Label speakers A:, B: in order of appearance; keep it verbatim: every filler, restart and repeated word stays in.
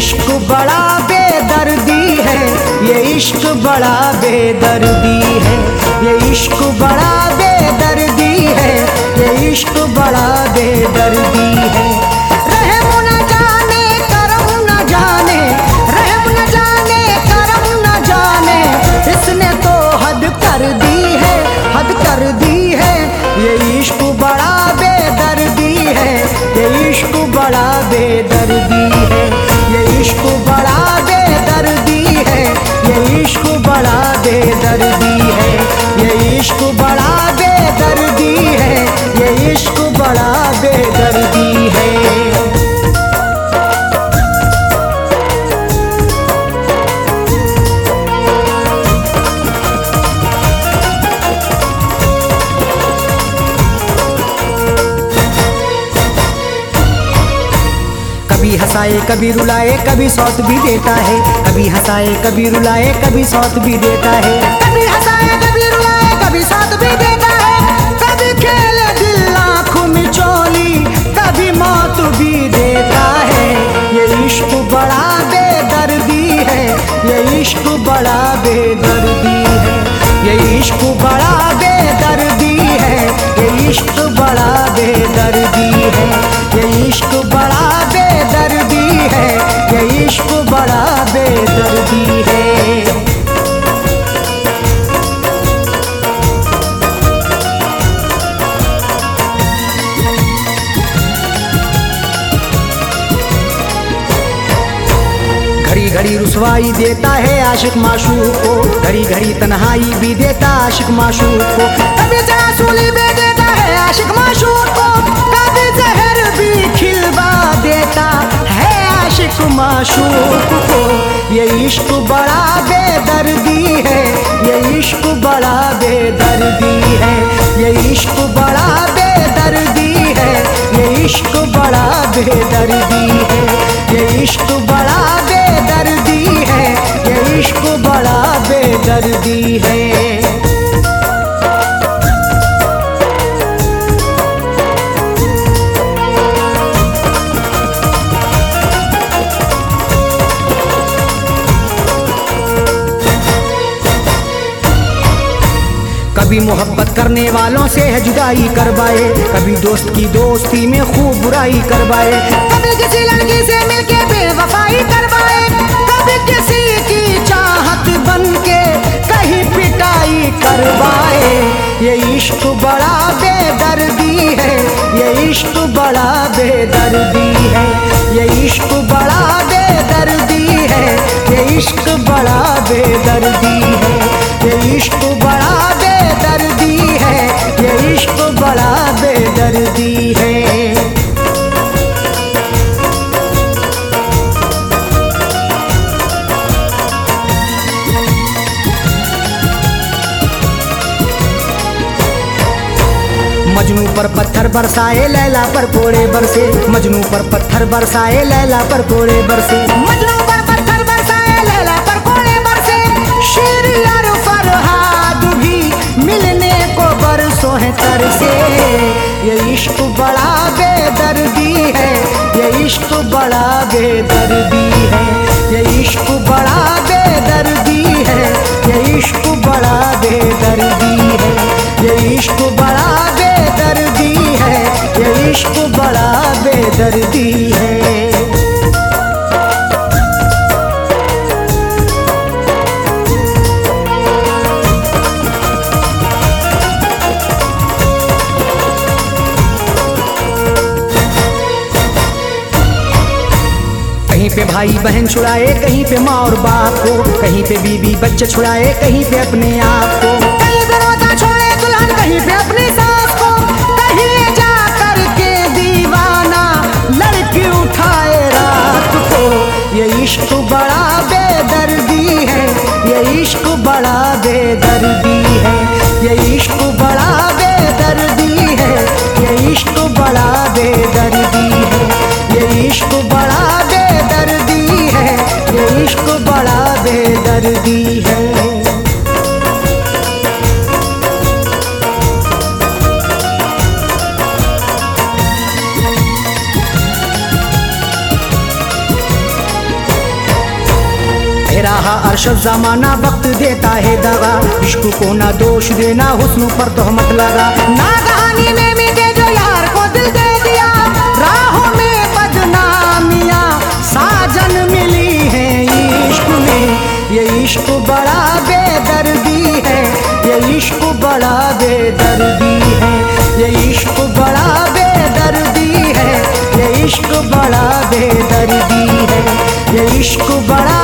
A: इश्क बड़ा बेदर्दी है, ये इश्क बड़ा बेदर्दी है, ये इश्क बड़ा बेदर्दी है, ये इश्क बड़ा बेदर्दी है। रहम न जाने करम न जाने, रहम न जाने करम न जाने, इसने तो हद कर दी है, हद कर दी है। ये इश्क बड़ा बेदर्दी है, ये इश्क बड़ा बेदर्दी है, ये इश्क बड़ा बेदर्दी है, ये इश्क बड़ा बेदर्दी है, ये इश्क बड़ा बेदर्दी है, ये इश्क बड़ा बेदर्दी है। कभी हंसाए कभी रुलाए कभी सौत भी देता है, कभी हंसाए कभी रुलाए कभी सौत भी देता है, कभी हंसाए कभी रुलाए कभी सौत भी देता है, कभी खेले दिल आँखों में चोली कभी मौत भी देता है। ये इश्क बड़ा बेदर्दी है, ये इश्क बड़ा बेदर्दी है, ये इश्क बड़ा बेदर्दी है, ये इश्क बड़ा बेदर्दी है, ये इश्क बड़ा बेदर्दी है, ये इश्क बड़ा बेदर्दी है। घड़ी घड़ी रुसवाई देता है आशिक माशूक को, घड़ी घड़ी तन्हाई भी देता आशिक माशूक को, कभी जासूली भी देता है आशिक माशूक को, कभी जहर भी खिलवा देता है आशिक माशूक को। ये इश्क बड़ा बेदर्दी है, ये इश्क बड़ा बेदर्दी है, ये इश्क बड़ा बेदर्दी है, ये इश्क बड़ा बेदर्दी है, ये इश्क बड़ा बेदर्दी है, ये इश्क बड़ा बेदर्दी है। कभी मोहब्बत करने वालों से है जुदाई करवाए, कभी दोस्त की दोस्ती में खूब बुराई करवाए, कभी किसी लड़की से मिलके बेवफाई करवाए, कभी किसी की चाहत बनके कहीं पिटाई करवाए। ये इश्क बड़ा बेदर्दी है, ये इश्क बड़ा बेदर्दी है, ये इश्क बड़ा बेदर्दी है, ये इश्क बड़ा बेदर्दी है, ये इश्क बड़ा बेदर्दी है, ये इश्क बड़ा बेदर्दी है। मजनू पर पत्थर बरसाए लैला पर कोड़े बरसे, मजनू पर पत्थर बरसाए लैला पर कोड़े बरसे, मजनू पर पत्थर बरसाए लैला पर कोड़े बरसे, शेर यार फरहाद भी मिलने को बरसों है तरसे। ये इश्क बड़ा बेदर्दी है, ये इश्क बड़ा बेदर्दी है, ये इश्क बड़ा बेदर्दी है, ये इश्क बड़ा बेदर्दी है, ये इश्क बड़ा बेदर्दी है, ये इश्क बड़ा बेदर्दी है। कहीं पे भाई बहन छुड़ाए, कहीं पे माँ और बाप को, कहीं पे बीवी बच्चे छुड़ाए, कहीं पे अपने आप को, कहीं पे रोता छोड़े दुल्हन, कहीं पे अपनी सास को, कहीं जा कर के दीवाना लड़की उठाए रात को। ये इश्क बड़ा बेदर्दी है, ये इश्क बड़ा बेदर्दी है, ये इश्क बड़ा बेदर्दी है, ये इश्क बड़ा बेदर्दी है, ये इश्क बड़ा बेदर्दी है, ये इश्क बड़ा बेदर्दी है। तलाश जमाना वक्त देता है दगा, इश्क को ना दोष देना हुस्न पर तोहमत लगा। नागहानी में मिटे जो यार को दिल दे दिया, राहों में बदनामियां साजन मिली है इश्क में। ये इश्क बड़ा बेदर्दी है, ये इश्क बड़ा बेदर्दी है, ये इश्क बड़ा बेदर्दी है, ये इश्क बड़ा बेदर्दी है, ये इश्क बड़ा